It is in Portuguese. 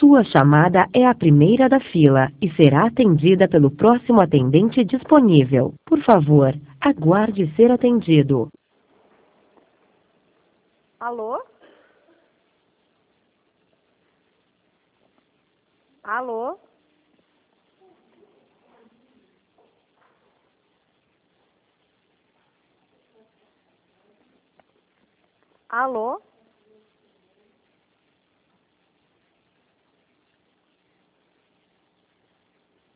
Sua chamada é a primeira da fila e será atendida pelo próximo atendente disponível. Por favor, aguarde ser atendido. Alô? Alô? Alô?